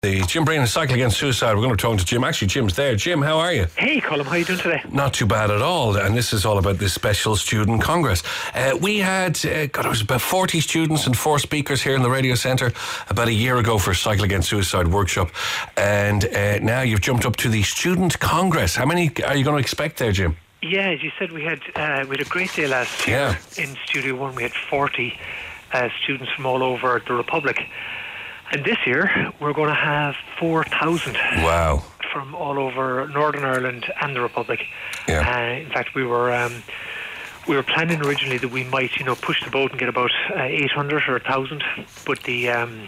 The Jim Breen Cycle Against Suicide. We're going to talk to Jim. Actually, Jim's there. Jim, how are you? Hey, Colm, how are you doing today? Not too bad at all. And this is all about this special student congress. We had, it was about 40 students and 4 speakers here in the radio centre about a year ago for Cycle Against Suicide workshop. And now you've jumped up to the student congress. How many are you going to expect there, Jim? Yeah, as you said, we had a great day last year in Studio One. We had 40 students from all over the Republic. And this year, we're going to have 4,000 from all over Northern Ireland and the Republic. Yeah. In fact, we were planning originally that we might, push the boat and get about 800 or 1,000, but we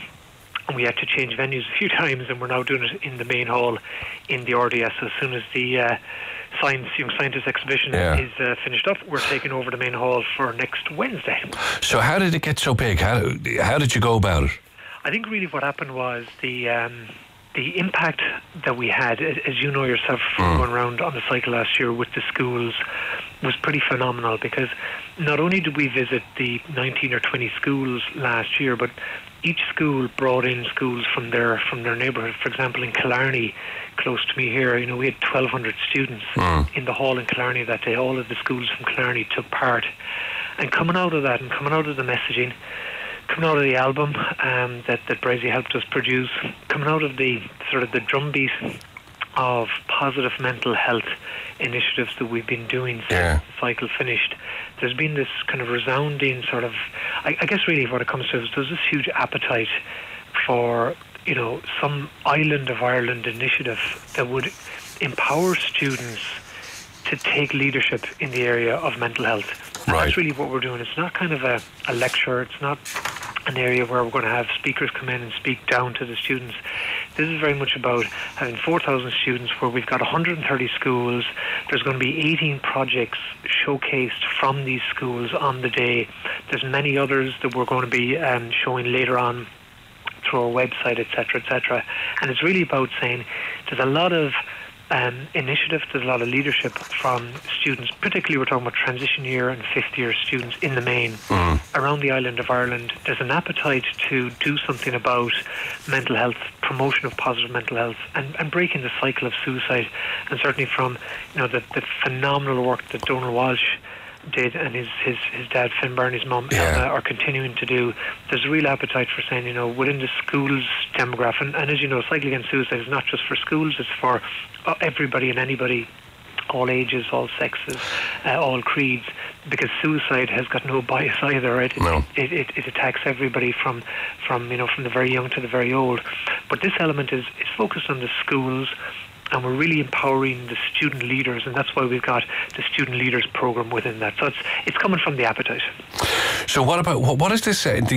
had to change venues a few times, and we're now doing it in the main hall in the RDS. So as soon as the Young Scientist exhibition is finished up, we're taking over the main hall for next Wednesday. So how did it get so big? How did you go about it? I think really what happened was the impact that we had, as you know yourself, from going around on the cycle last year with the schools, was pretty phenomenal, because not only did we visit the 19 or 20 schools last year, but each school brought in schools from their neighbourhood. For example, in Killarney, close to me here, we had 1,200 students in the hall in Killarney that day. All of the schools from Killarney took part. And coming out of that, and coming out of the messaging, coming out of the album that Brazey helped us produce, coming out of the sort of the drumbeat of positive mental health initiatives that we've been doing since the cycle finished, there's been this kind of resounding sort of, I guess really what it comes to is there's this huge appetite for, some island of Ireland initiative that would empower students to take leadership in the area of mental health. And that's really what we're doing. It's not kind of a lecture. It's not an area where we're going to have speakers come in and speak down to the students. This is very much about having 4,000 students where we've got 130 schools. There's going to be 18 projects showcased from these schools on the day. There's many others that we're going to be showing later on through our website, etc., etc. And it's really about saying there's a lot of initiative, there's a lot of leadership from students, particularly we're talking about transition year and 5th year students in the main around the island of Ireland. There's an appetite to do something about mental health, promotion of positive mental health, and breaking the cycle of suicide. And certainly from the phenomenal work that Donal Walsh did, and his dad Finbar and his mum Emma are continuing to do. There's a real appetite for saying, within the schools demographic, and as you know, Cycle Against Suicide is not just for schools, it's for everybody and anybody, all ages, all sexes, all creeds, because suicide has got no bias either, right? It attacks everybody from the very young to the very old. But this element is focused on the schools, and we're really empowering the student leaders, and that's why we've got the student leaders program within that. So it's coming from the appetite. So what is this, the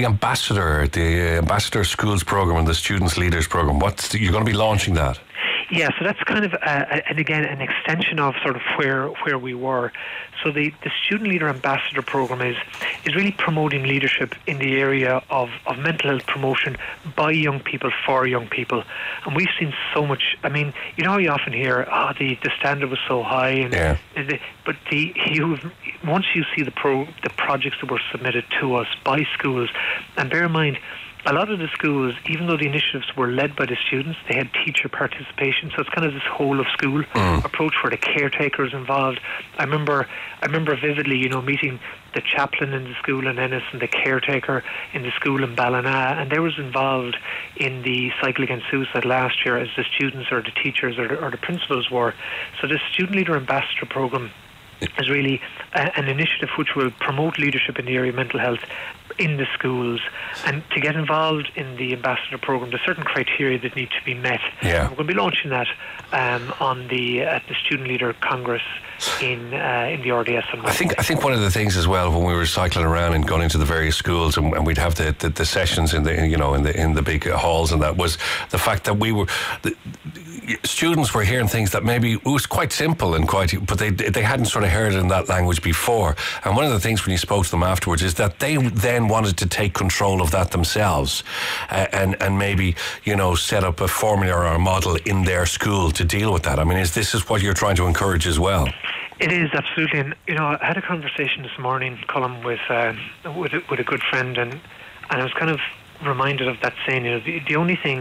ambassador schools program and the students leaders program? You're going to be launching that? Yeah, so that's kind of, and again, an extension of sort of where we were. So the Student Leader Ambassador Program is really promoting leadership in the area of mental health promotion by young people for young people. And we've seen so much. I mean, how you often hear, the standard was so high, but once you see the projects that were submitted to us by schools, and bear in mind, a lot of the schools, even though the initiatives were led by the students, they had teacher participation. So it's kind of this whole of school approach where the caretakers involved. I remember vividly, meeting the chaplain in the school in Ennis and the caretaker in the school in Ballina, and they was involved in the Cycle Against Suicide last year as the students or the teachers or the principals were. So the Student Leader Ambassador Program is really an initiative which will promote leadership in the area of mental health in the schools. And to get involved in the ambassador program, there's certain criteria that need to be met. We're going to be launching that at the Student Leader Congress in the RDS on Wednesday. I think one of the things as well, when we were cycling around and going into the various schools, and we'd have the sessions in the big halls, and that was the fact that students were hearing things that maybe it was quite simple but they hadn't sort of heard it in that language before. And one of the things when you spoke to them afterwards is that they then wanted to take control of that themselves, and maybe set up a formula or a model in their school to deal with that. I mean, this is what you're trying to encourage as well? It is, absolutely. And I had a conversation this morning, Colm, with a good friend, and I was kind of reminded of that saying. The only thing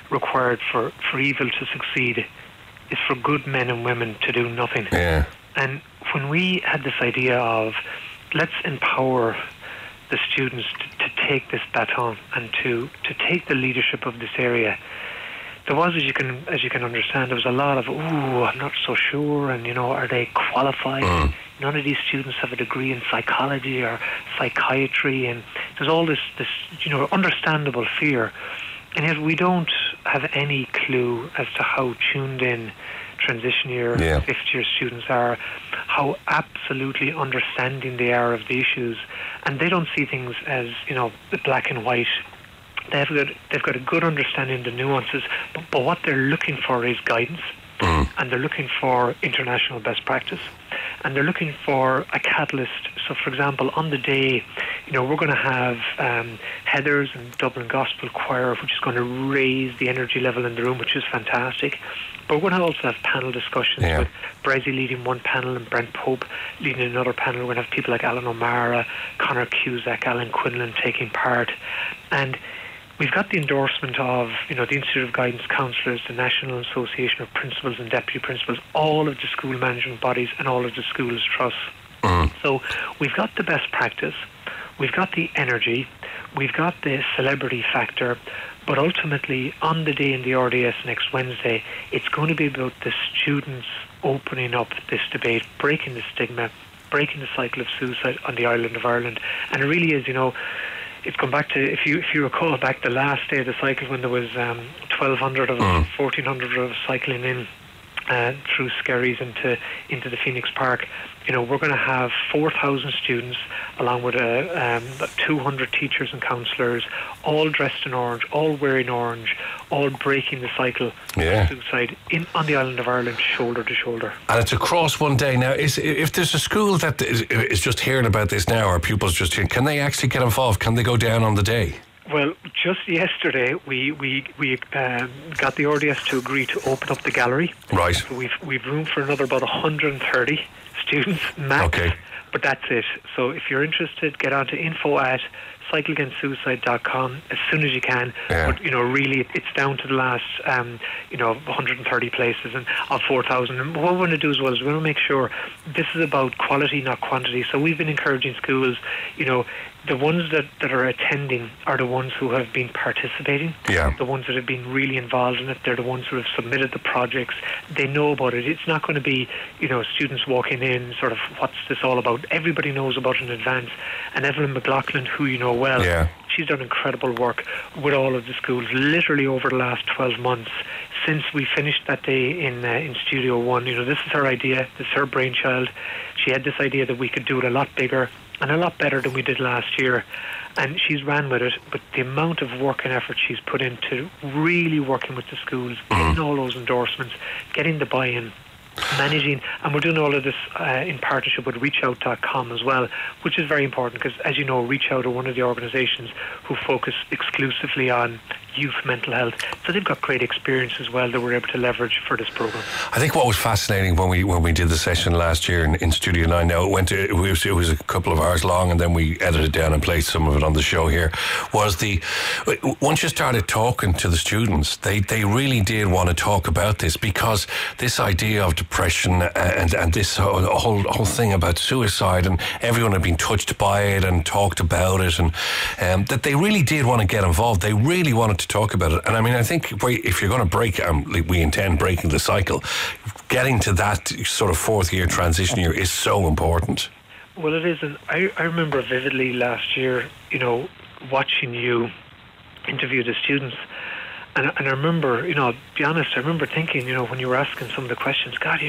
required for evil to succeed is for good men and women to do nothing. Yeah. And when we had this idea of let's empower the students to take this baton and to take the leadership of this area, there was, as you can understand, there was a lot of, I'm not so sure, and are they qualified? None of these students have a degree in psychology or psychiatry, and there's all this understandable fear, and yet we don't have any clue as to how tuned in transition year, fifth year students are, how absolutely understanding they are of the issues, and they don't see things as black and white. They've got a good understanding of the nuances, but what they're looking for is guidance, and they're looking for international best practice, and they're looking for a catalyst. So, for example, on the day, we're going to have Heathers and Dublin Gospel Choir, which is going to raise the energy level in the room, which is fantastic. But we're going to also have panel discussions with Brazzy leading one panel and Brent Pope leading another panel. We're going to have people like Alan O'Mara, Conor Cusack, Alan Quinlan taking part. And we've got the endorsement of, the Institute of Guidance Counsellors, the National Association of Principals and Deputy Principals, all of the school management bodies and all of the schools' trusts. So we've got the best practice, we've got the energy, we've got the celebrity factor, but ultimately on the day in the RDS next Wednesday, it's going to be about the students opening up this debate, breaking the stigma, breaking the cycle of suicide on the island of Ireland. And it really is, it's come back to, if you recall back the last day of the cycle when there was 1,200 of us, 1,400 of us cycling in through Skerries into the Phoenix Park. We're going to have 4,000 students along with 200 teachers and counsellors, all dressed in orange, all wearing orange, all breaking the cycle of suicide on the island of Ireland, shoulder to shoulder. And it's across one day. Now, if there's a school that is just hearing about this now, or pupils just hearing, can they actually get involved? Can they go down on the day? Well, just yesterday we got the RDS to agree to open up the gallery. Right. So we've room for another about 130 students max. Okay. But that's it. So if you're interested, get on to info@cycleagainstsuicide.com as soon as you can. Yeah. But really, it's down to the last 130 places and of 4,000. And what we want to do as well is we want to make sure this is about quality, not quantity. So we've been encouraging schools, the ones that are attending are the ones who have been participating, the ones that have been really involved in it. They're the ones who have submitted the projects. They know about it. It's not going to be, students walking in, sort of, what's this all about? Everybody knows about it in advance. And Evelyn McLaughlin, who you know well, she's done incredible work with all of the schools, literally over the last 12 months, since we finished that day in Studio One. This is her idea, this is her brainchild. She had this idea that we could do it a lot bigger and a lot better than we did last year, and she's ran with it. But the amount of work and effort she's put into really working with the schools, getting all those endorsements, getting the buy-in, managing, and we're doing all of this in partnership with reachout.com as well, which is very important because, as you know, Reach Out are one of the organisations who focus exclusively on youth mental health, so they've got great experience as well that we're able to leverage for this programme. I think what was fascinating when we did the session last year in Studio 9, now it was a couple of hours long and then we edited down and played some of it on the show here, was once you started talking to the students, they really did want to talk about this, because this idea of depression and this whole thing about suicide, and everyone had been touched by it and talked about it, and that they really did want to get involved. They really wanted to talk about it. And I mean, I think if you're going to break, we intend breaking the cycle, getting to that sort of fourth year transition year is so important. Well, it is. And I remember vividly last year, watching you interview the students. And I remember, I'll be honest, I remember thinking, when you were asking some of the questions, God,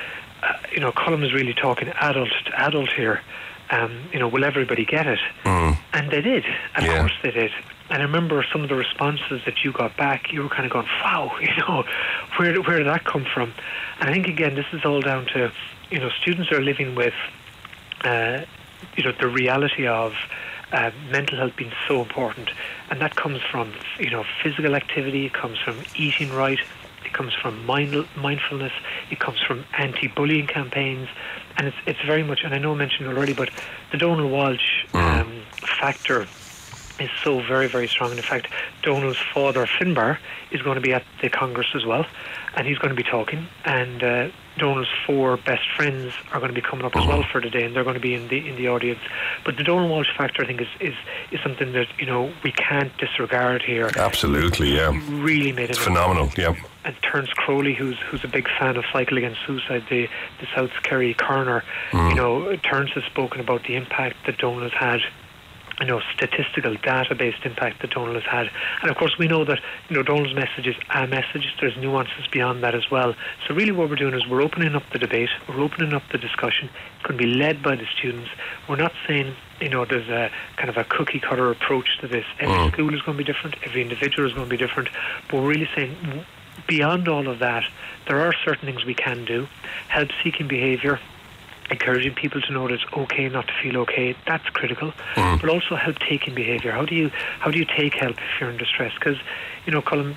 Colm is really talking adult to adult here. Will everybody get it? And they did. Of course they did. And I remember some of the responses that you got back, you were kind of going, wow, where did that come from? And I think, again, this is all down to, students are living with, the reality of mental health being so important. And that comes from, physical activity, it comes from eating right, it comes from mindfulness, it comes from anti-bullying campaigns, and it's very much, and I know I mentioned it already, but the Donald Walsh factor is so very, very strong. And in fact, Donald's father, Finbar, is going to be at the Congress as well, and he's going to be talking. And Donald's 4 best friends are going to be coming up as well for the day, and they're going to be in the audience. But the Donald Walsh factor, I think, is something that we can't disregard here. Absolutely, yeah. He really made it phenomenal, yeah. And Terence Crowley, who's a big fan of Cycle Against Suicide, the South Kerry coroner, Terence has spoken about the impact that Donald has had. Statistical data-based impact that Donald has had. And of course we know that Donald's message is a message. There's nuances beyond that as well. So really what we're doing is we're opening up the debate, we're opening up the discussion. It's going to be led by the students. We're not saying there's a kind of a cookie cutter approach to this. Every school is going to be different, every individual is going to be different, but we're really saying beyond all of that, there are certain things we can do. Help seeking behaviour, encouraging people to know that it's okay not to feel okay, that's critical. But also help taking behaviour. How do you take help if you're in distress? Because Colin,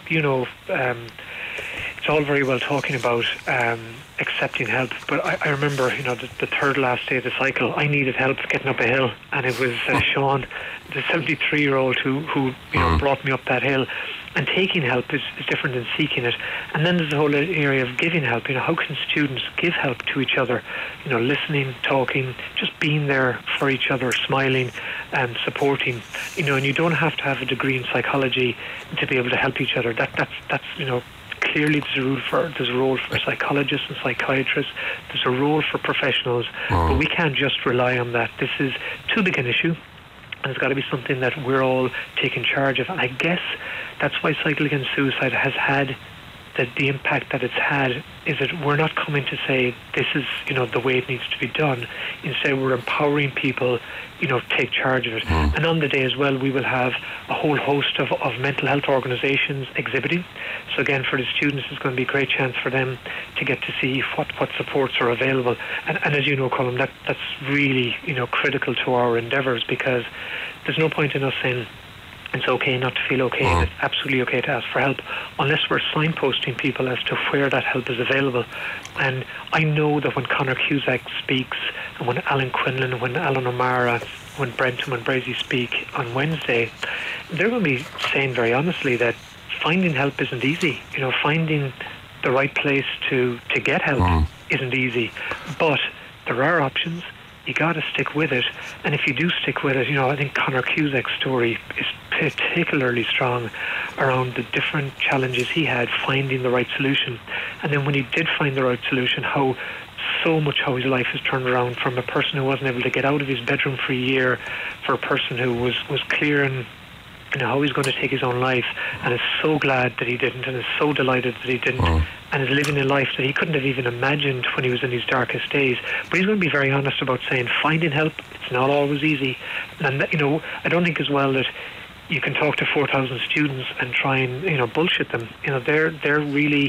it's all very well talking about accepting help, but I remember the third last day of the cycle, I needed help getting up a hill, and it was Sean, the 73-year-old who brought me up that hill. And taking help is different than seeking it. And then there's the whole area of giving help. How can students give help to each other? Listening, talking, just being there for each other, smiling and supporting. And you don't have to have a degree in psychology to be able to help each other. That's clearly there's a role for psychologists and psychiatrists. There's a role for professionals, but we can't just rely on that. This is too big an issue. And it's got to be something that we're all taking charge of. And I guess that's why Cycle Against Suicide has had the impact that it's had, is that we're not coming to say this is the way it needs to be done. Instead, we're empowering people take charge of it. And on the day as well, we will have a whole host of mental health organisations exhibiting. So again, for the students, it's going to be a great chance for them to get to see what supports are available. And as you know, Colin, that's really critical to our endeavours, because there's no point in us saying it's okay not to feel okay, and it's absolutely okay to ask for help, unless we're signposting people as to where that help is available. And I know that when Conor Cusack speaks, and when Alan Quinlan, when Alan O'Mara, when Brent and when Brazy speak on Wednesday, they're going to be saying very honestly that finding help isn't easy. Finding the right place to get help isn't easy. But there are options. You got to stick with it, and if you do stick with it, I think Conor Cusack's story is particularly strong around the different challenges he had finding the right solution. And then when he did find the right solution, how his life has turned around, from a person who wasn't able to get out of his bedroom for a year, for a person who was clearing how he's going to take his own life, and is so glad that he didn't, and is so delighted that he didn't, and is living a life that he couldn't have even imagined when he was in his darkest days. But he's going to be very honest about saying finding help, it's not always easy. And I don't think as well that you can talk to 4,000 students and try and bullshit them. They're really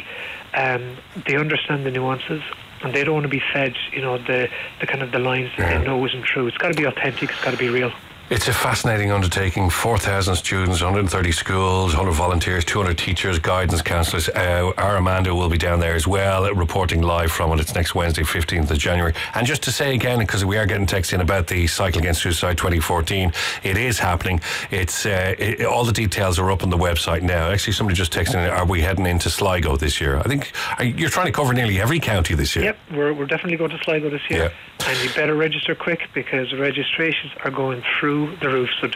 they understand the nuances, and they don't want to be fed the kind of the lines that they know isn't true. It's got to be authentic, it's got to be real. It's a fascinating undertaking. 4,000 students, 130 schools, 100 volunteers, 200 teachers, guidance counsellors. Our Amanda will be down there as well, reporting live from it. It's next Wednesday, 15th of January. And just to say again, because we are getting texts in about the Cycle Against Suicide 2014, it is happening. It's all the details are up on the website now. Actually, somebody just texted in, are we heading into Sligo this year? I think you're trying to cover nearly every county this year. Yep, we're definitely going to Sligo this year. Yeah. And you better register quick, because registrations are going through the roof. So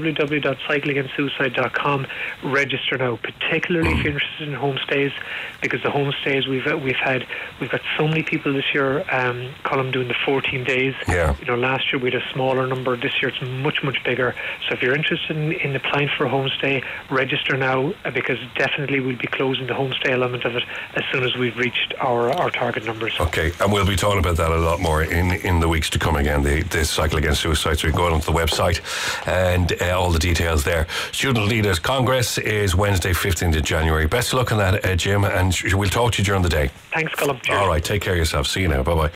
www.cycleagainstsuicide.com. Register now, particularly if you're interested in homestays, because the homestays we've got so many people this year, Colin, doing the 14 days. Yeah. Last year we had a smaller number. This year it's much bigger. So if you're interested in applying for a homestay, register now, because definitely we'll be closing the homestay element of it as soon as we've reached our target numbers. Okay, and we'll be talking about that a lot more in the weeks to come again, the Cycle Against Suicide. So you can go onto the website and all the details there. Student Leaders Congress is Wednesday, 15th of January. Best of luck on that, Jim, and we'll talk to you during the day. Thanks, Colin. All right, take care of yourself. See you now. Bye-bye.